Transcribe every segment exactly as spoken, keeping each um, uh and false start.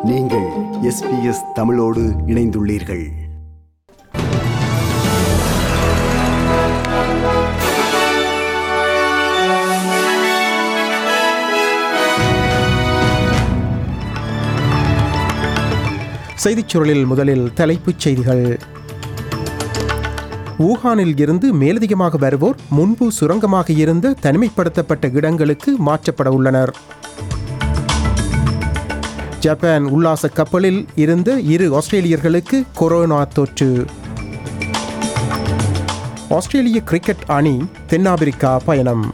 நீங்கள் S B S தமிழோடு இணைந்துள்ளீர்கள். செய்திச் சுருளில் முதலில் தலைப்புச் செய்திகள். வூஹானில் இருந்து மேலதிகமாக வருவோர் முன்பு சுரங்கமாக இருந்த தனிமைப்படுத்தப்பட்ட இடங்களுக்கு மாற்றப்பட உள்ளனர். ஜப்பான் உல்லாச கப்பலில் இருந்த இரு ஆஸ்திரேலியர்களுக்கு கொரோனா தொற்று. ஆஸ்திரேலிய கிரிக்கெட் அணி தென்னாப்பிரிக்கா பயணம்.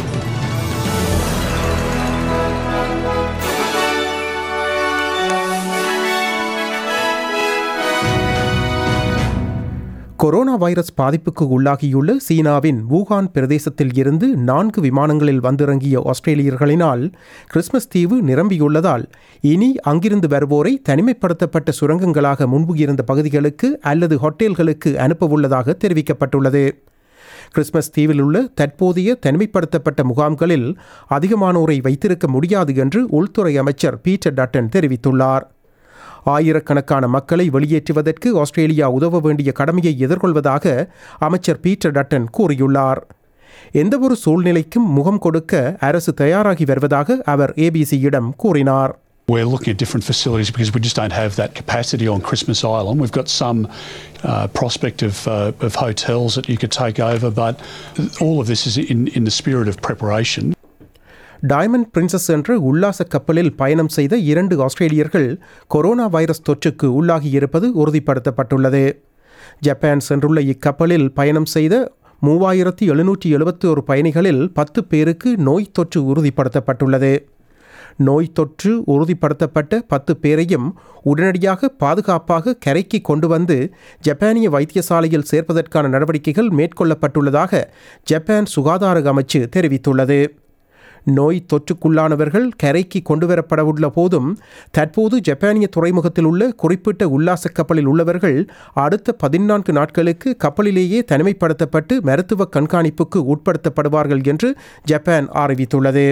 கொரோனா வைரஸ் பாதிப்புக்கு உள்ளாகியுள்ள சீனாவின் வூஹான் பிரதேசத்தில் இருந்து நான்கு விமானங்களில் வந்திறங்கிய ஆஸ்திரேலியர்களினால் கிறிஸ்மஸ் தீவு நிரம்பியுள்ளதால் இனி அங்கிருந்து வருவோரை தனிமைப்படுத்தப்பட்ட சுரங்கங்களாக முன்பு இருந்த பகுதிகளுக்கு அல்லது ஹோட்டல்களுக்கு அனுப்பவுள்ளதாக தெரிவிக்கப்பட்டுள்ளது. கிறிஸ்மஸ் தீவில் உள்ள தற்போதைய தனிமைப்படுத்தப்பட்ட முகாம்களில் அதிகமானோரை வைத்திருக்க முடியாது என்று உள்துறை அமைச்சர் பீட்டர் டட்டன் தெரிவித்துள்ளார். ஆயிரக்கணக்கான மக்களை வெளியேற்றுவதற்கு ஆஸ்திரேலியா உதவ வேண்டிய கடமையை எதிர்கொள்வதாக அமைச்சர் பீட்டர் டட்டன் கூறியுள்ளார். எந்தவொரு சூழ்நிலைக்கும் முகம் கொடுக்க அரசு தயாராகி வருவதாக அவர் ஏபிசியிடம் கூறினார். We're looking at different facilities because we just don't have that capacity on Christmas Island. We've got some uh, prospect of, uh, of hotels that you could take over, but all of this is in, in the spirit of preparation. Diamond Princess என்ற உல்லாச கப்பலில் பயணம் செய்த இரண்டு ஆஸ்திரேலியர்கள் corona virus தொற்றுக்கு உள்ளாகியிருப்பது உறுதிப்படுத்தப்பட்டுள்ளது. Japan சென்றுள்ள இக்கப்பலில் பயணம் செய்த மூவாயிரத்தி எழுநூற்றி எழுபத்தி ஒரு பயணிகளில் பத்து பேருக்கு நோய் தொற்று உறுதிப்படுத்தப்பட்டுள்ளது. நோய் தொற்று உறுதிப்படுத்தப்பட்ட பத்து பேரையும் உடனடியாக பாதுகாப்பாக கரைக்கு கொண்டு வந்து ஜப்பானிய வைத்தியசாலையில் சேர்ப்பதற்கான நடவடிக்கைகள் மேற்கொள்ளப்பட்டுள்ளதாக ஜப்பான் சுகாதார அமைச்சு தெரிவித்துள்ளது. நோய் தொற்றுக்குள்ளானவர்கள் கரைக்கு கொண்டுவரப்படவுள்ள போதும் தற்போது ஜப்பானிய துறைமுகத்தில் உள்ள குறிப்பிட்ட உல்லாச கப்பலில் உள்ளவர்கள் அடுத்த பதினான்கு நாட்களுக்கு கப்பலிலேயே தனிமைப்படுத்தப்பட்டு மருத்துவ கண்காணிப்புக்கு உட்படுத்தப்படுவார்கள் என்று ஜப்பான் அறிவித்துள்ளது.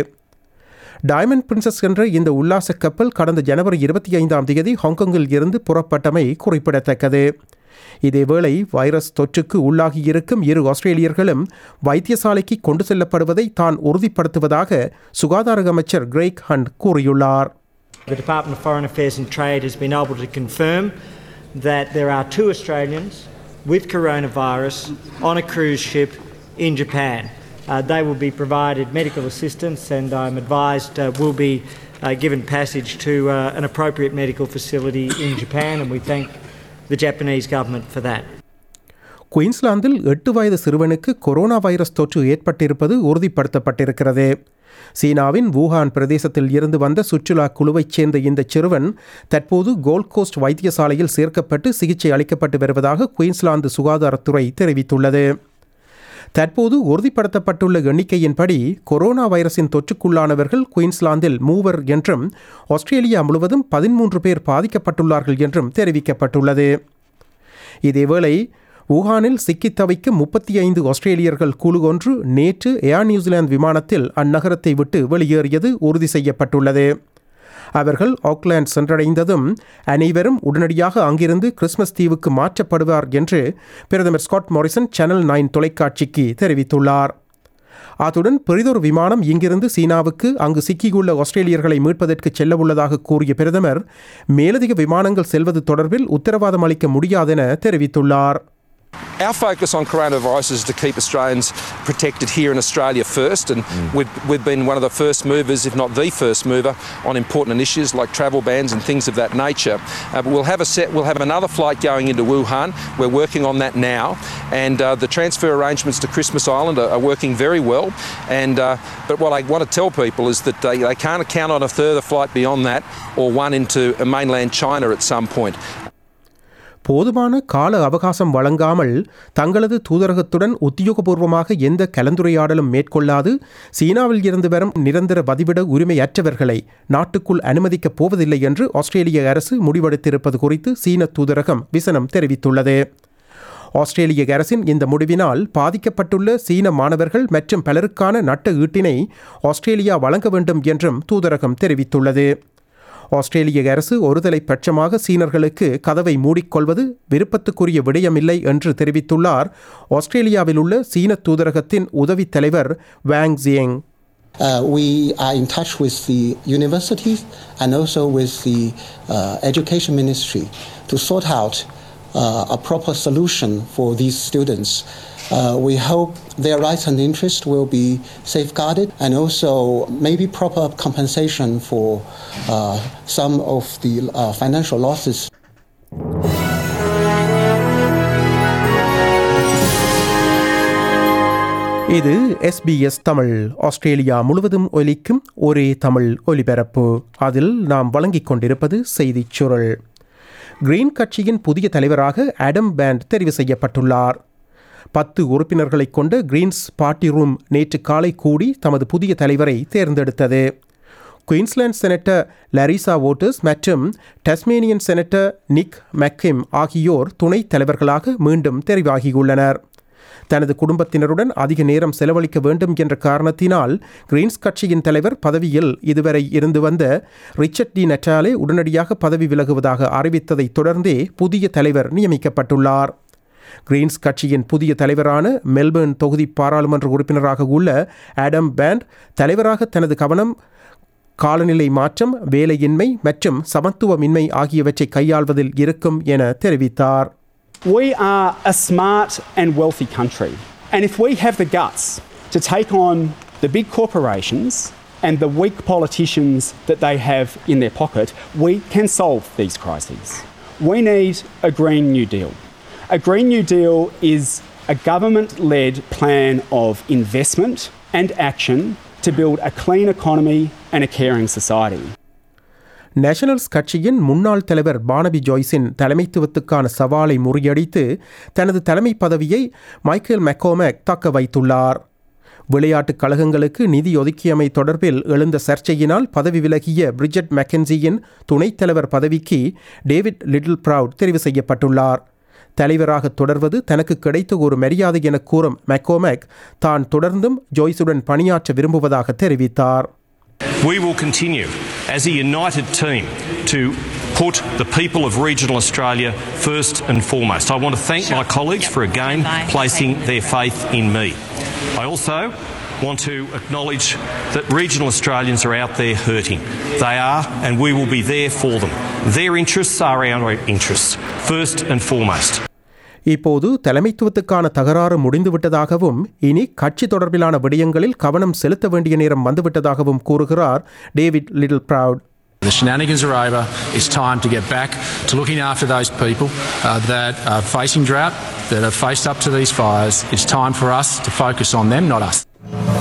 டைமண்ட் பிரின்சஸ் என்ற இந்த உல்லாச கப்பல் கடந்த ஜனவரி இருபத்தி ஐந்தாம் தேதி ஹாங்காங்கில் இருந்து புறப்பட்டமை குறிப்பிடத்தக்கது. இதேவேளை வைரஸ் தொற்றுக்கு உள்ளாகியிருக்கும் இரு ஆஸ்திரேலியர்களும் வைத்தியசாலைக்கு கொண்டு செல்லப்படுவதை தான் உறுதிப்படுத்துவதாக சுகாதார அமைச்சர் கிரேக் ஹண்ட் கூறியுள்ளார். The Department of Foreign Affairs and Trade has been able to confirm that there are two Australians with coronavirus on a cruise ship in Japan. Uh, they will be provided medical assistance and I'm advised uh, will be uh, given passage to uh, an appropriate medical facility in Japan, and we thank the Japanese government for that. குயின்ஸ்லாந்தில் எட்டு வயது சிறுவனுக்கு corona virus தொற்று ஏற்பட்டிருப்பது உறுதிப்படுத்தப்பட்டிருக்கிறது. சீனாவின் Wuhan பிரதேசத்தில் இருந்து வந்த சுற்றுலா குழுவைச் சேர்ந்த இந்த சிறுவன் தற்போது கோல்ட் கோஸ்ட் வைத்தியசாலையில் சேர்க்கப்பட்டு சிகிச்சை அளிக்கப்பட்டு வருவதாக குயின்ஸ்லாந்து சுகாதாரத்துறை தெரிவித்துள்ளது. தற்போது உறுதிப்படுத்தப்பட்டுள்ள எண்ணிக்கையின்படி கொரோனா வைரஸின் தொற்றுக்குள்ளானவர்கள் குயின்ஸ்லாந்தில் மூவர் என்றும் ஆஸ்திரேலியா முழுவதும் பதிமூன்று பேர் பாதிக்கப்பட்டுள்ளார்கள் என்றும் தெரிவிக்கப்பட்டுள்ளது. இதேவேளை வூஹானில் சிக்கித் தவிக்கும் முப்பத்தி ஐந்து ஆஸ்திரேலியர்கள் குழு ஒன்று நேற்று ஏர் நியூசிலாந்து விமானத்தில் அந்நகரத்தை விட்டு வெளியேறியது உறுதி செய்யப்பட்டுள்ளது. அவர்கள் ஆக்லாந்து சென்றடைந்ததும் அனைவரும் உடனடியாக அங்கிருந்து கிறிஸ்மஸ் தீவுக்கு மாற்றப்படுவார் என்று பிரதமர் ஸ்காட் மாரிசன் சேனல் நைன் தொலைக்காட்சிக்கு தெரிவித்துள்ளார். அத்துடன் பெரிதொரு விமானம் இங்கிருந்து சீனாவுக்கு அங்கு சிக்கியுள்ள ஆஸ்திரேலியர்களை மீட்பதற்கு செல்லவுள்ளதாக கூறிய பிரதமர் மேலதிக விமானங்கள் செல்வது தொடர்பில் உத்தரவாதம் அளிக்க முடியாதென தெரிவித்துள்ளார். Our focus on coronavirus is to keep Australians protected here in Australia first, and mm. we've, we've been one of the first movers, if not the first mover, on important issues like travel bans and things of that nature. Uh, but we'll have a set, we'll have another flight going into Wuhan. We're working on that now, and uh, the transfer arrangements to Christmas Island are, are working very well. And uh, but what I want to tell people is that they, they can't count on a further flight beyond that, or one into mainland China at some point. போதுமான கால அவகாசம் வழங்காமல் தங்களது தூதரகத்துடன் உத்தியோகபூர்வமாக எந்த கலந்துரையாடலும் மேற்கொள்ளாது சீனாவில் இருந்து வரும் நிரந்தர வதிவிட உரிமையற்றவர்களை நாட்டுக்குள் அனுமதிக்கப் போவதில்லை என்று ஆஸ்திரேலிய அரசு முடிவெடுத்திருப்பது குறித்து சீன தூதரகம் விசனம் தெரிவித்துள்ளது. ஆஸ்திரேலிய அரசின் இந்த முடிவினால் பாதிக்கப்பட்டுள்ள சீன மாணவர்கள் மற்றும் பலருக்கான நட்ட ஈட்டினை ஆஸ்திரேலியா வழங்க வேண்டும் என்றும் தூதரகம் தெரிவித்துள்ளது. ஆஸ்திரேலிய அரசு ஒருதலை பட்சமாக சீனர்களுக்கு கதவை மூடிக்கொள்வது விருப்பத்துக்குரிய விடயமில்லை என்று தெரிவித்துள்ளார் ஆஸ்திரேலியாவில் உள்ள சீன தூதரகத்தின் உதவித் தலைவர் Wang Jiang. Uh, we are in touch with the universities and also with the uh, education ministry to sort out uh, a proper solution for these students. Uh, we hope their rights and interests will be safeguarded and also maybe proper compensation for uh, some of the uh, financial losses. இது SBS Tamil. Australia முழுவதும் ஒலிக்கும் ஒரே தமிழ் ஒலிபரப்பு. அதில் நாம் வழங்கிக் கொண்டிருப்பது செய்திச் சுருள். கிரீன் கட்சியின் புதிய தலைவராக ஆடம் பேண்ட் தெரிவு செய்யப்பட்டுள்ளார். பத்து உறுப்பினர்களைக் கொண்ட கிரீன்ஸ் பார்ட்டி ரூம் நேற்று காலை கூடி தமது புதிய தலைவரை தேர்ந்தெடுத்தது. குயின்ஸ்லாந்து செனட்டர் லாரிசா வோட்டர்ஸ் மற்றும் டஸ்மேனியன் செனட்டர் நிக் மெக்கிம் ஆகியோர் துணைத் தலைவர்களாக மீண்டும் தெரிவாகியுள்ளனர். தனது குடும்பத்தினருடன் அதிக நேரம் செலவழிக்க வேண்டும் என்ற காரணத்தினால் கிரீன்ஸ் கட்சியின் தலைவர் பதவியில் இதுவரை இருந்து வந்த ரிச்சர்ட் டி நட்டாலே உடனடியாக பதவி விலகுவதாக அறிவித்ததைத் தொடர்ந்தே புதிய தலைவர் நியமிக்கப்பட்டுள்ளார். கிரீன்ஸ் கட்சியின் புதிய தலைவரான மெல்பர்ன் தொகுதி பாராளுமன்ற உறுப்பினராக உள்ள ஆடம் பேண்ட் தலைவராக தனது கவனம் காலநிலை மாற்றம், வேலையின்மை மற்றும் சமத்துவமின்மை ஆகியவற்றை கையாள்வதில் இருக்கும் என தெரிவித்தார். We are a smart and wealthy country, and if we have the guts to take on the big corporations and the weak politicians that they have in their pocket, we can solve these crises. We need a Green New Deal. A Green New Deal is a government-led plan of investment and action to build a clean economy and a caring society. Nationals கட்சியின் முன்னாள் தலைவர் Barnaby ஜாய்ஸின் தலைமைத்துவத்துக்கான சவாலை முறியடித்து தனது தலைமை பதவியை Michael McCormack தக்க வைத்துள்ளார். விளையாட்டுக் கழகங்களுக்கு நிதி ஒதுக்கியமை தொடர்பில் எழுந்த சர்ச்சையினால் பதவி விலகிய பிரிஜட் மெக்கன்சியின் துணைத் தலைவர் பதவிக்கு டேவிட் லிட்டில் ப்ரவுட் தெரிவு செய்யப்பட்டுள்ளார். தலைவராக தொடர்வது தனக்கு கிடைத்த ஒரு மரியாதை என கூறும் மெக்கோமேக் தான் தொடர்ந்தும் ஜாய்ஸுடன் பணியாற்ற விரும்புவதாக தெரிவித்தார். We will continue as a united team to put the people of regional Australia first and foremost. I want to thank my colleagues for again placing their faith in me. I also want to acknowledge that regional Australians are out there hurting. They are, and we will be there for them. Their interests are our interests, first and foremost. இப்போது தலைமைத்துவத்துக்கான தகராறு முடிந்துவிட்டதாகவும் இனி கட்சி தொடர்பிலான விடயங்களில் கவனம் செலுத்த வேண்டிய நேரம் வந்துவிட்டதாகவும் கூறுகிறார் David Littleproud. The shenanigans are over. It's time to get back to looking after those people uh, that are facing drought, that have faced up to these fires. It's time for us to focus on them, not us.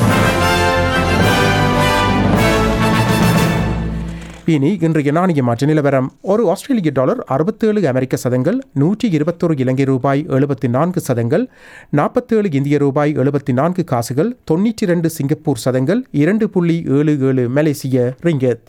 இனி இன்றைய நாணய மாற்ற நிலவரம். ஒரு ஆஸ்திரேலிய dollar அறுபத்தேழு அமெரிக்க சதங்கள், நூற்றி இருபத்தொரு இலங்கை ரூபாய் எழுபத்தி நான்கு சதங்கள், நாற்பத்தேழு இந்திய ரூபாய் எழுபத்தி நான்கு காசுகள், தொன்னூற்றி இரண்டு சிங்கப்பூர் சதங்கள், இரண்டு புள்ளி ஏழு ஏழு மலேசிய ரிங்கெத்.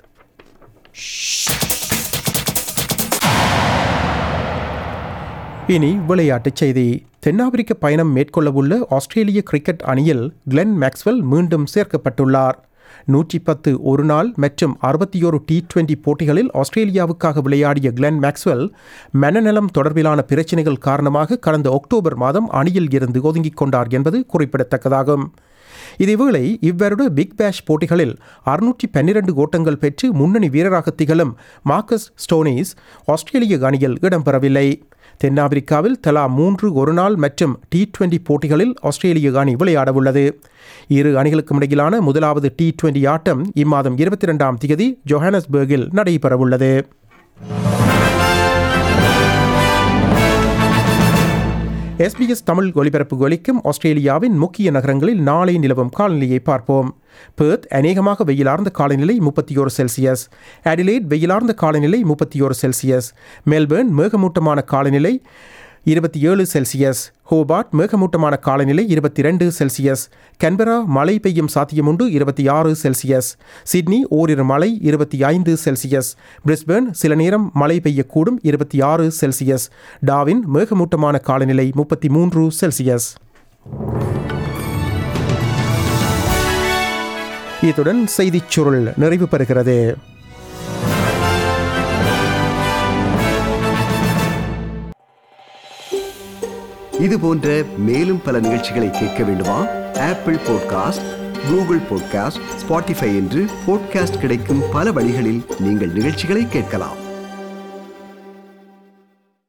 இனி விளையாட்டுச் செய்தி. தென்னாப்பிரிக்க பயணம் மேற்கொள்ளவுள்ள ஆஸ்திரேலிய கிரிக்கெட் அணியில் கிளென் மேக்ஸ்வெல் மீண்டும் சேர்க்கப்பட்டுள்ளார். நூற்றி பத்து ஒரு நாள் மற்றும் அறுபத்தி ஒரு டி டுவெண்டி போட்டிகளில் ஆஸ்திரேலியாவுக்காக விளையாடிய கிளென் மேக்ஸ்வெல் மனநலம் தொடர்பிலான பிரச்சினைகள் காரணமாக கடந்த அக்டோபர் மாதம் அணியில் இருந்து ஒதுங்கிக் கொண்டார் என்பது குறிப்பிடத்தக்கதாகும். இதேவேளை இவ்வருட பிக் பேஷ் போட்டிகளில் அறுநூற்றி பன்னிரண்டு ஓட்டங்கள் பெற்று முன்னணி வீரராக திகழும் மார்க்கஸ் ஸ்டோனிஸ் ஆஸ்திரேலிய அணியில் இடம்பெறவில்லை. தென்னாப்பிரிக்காவில் தலா மூன்று ஒருநாள் மற்றும் டி டுவெண்டி போட்டிகளில் ஆஸ்திரேலிய அணி விளையாடவுள்ளது. இரு அணிகளுக்கும் இடையிலான முதலாவது டி டுவெண்டி ஆட்டம் இம்மாதம் இருபத்தி இரண்டாம் தேதி ஜோஹானஸ்பர்கில் நடைபெறவுள்ளது. எஸ்பிஎஸ் தமிழ் ஒலிபரப்பு ஒலிக்கும் ஆஸ்திரேலியாவின் முக்கிய நகரங்களில் நாளை நிலவும் காலநிலையை பார்ப்போம். பெர்த் அநேகமாக வெயிலார்ந்த காலநிலை முப்பத்தி ஒரு செல்சியஸ், அடிலேட் வெயிலார்ந்த காலநிலை முப்பத்தி ஒரு செல்சியஸ், மெல்பர்ன் மேகமூட்டமான காலநிலை இருபத்தி ஏழு செல்சியஸ், ஹோபார்ட் மேகமூட்டமான காலநிலை இருபத்தி ரெண்டு செல்சியஸ், கன்பரா மழை பெய்யும் சாத்தியமுண்டு இருபத்தி ஆறு செல்சியஸ், சிட்னி ஓரிரு மழை இருபத்தி ஐந்து செல்சியஸ், பிரிஸ்பேர்ன் சில நேரம் மழை பெய்யக்கூடும் இருபத்தி ஆறு செல்சியஸ், டார்வின் மேகமூட்டமான காலநிலை முப்பத்தி மூன்று செல்சியஸ். இத்துடன் செய்திச் சுருள் நிறைவு பெறுகிறது. இது போன்ற மேலும் பல நிகழ்ச்சிகளை கேட்க வேண்டுமா? Apple podcast, Google podcast, Spotify என்று பாட்காஸ்ட் கிடைக்கும் பல வழிகளில் நீங்கள் நிகழ்ச்சிகளை கேட்கலாம்.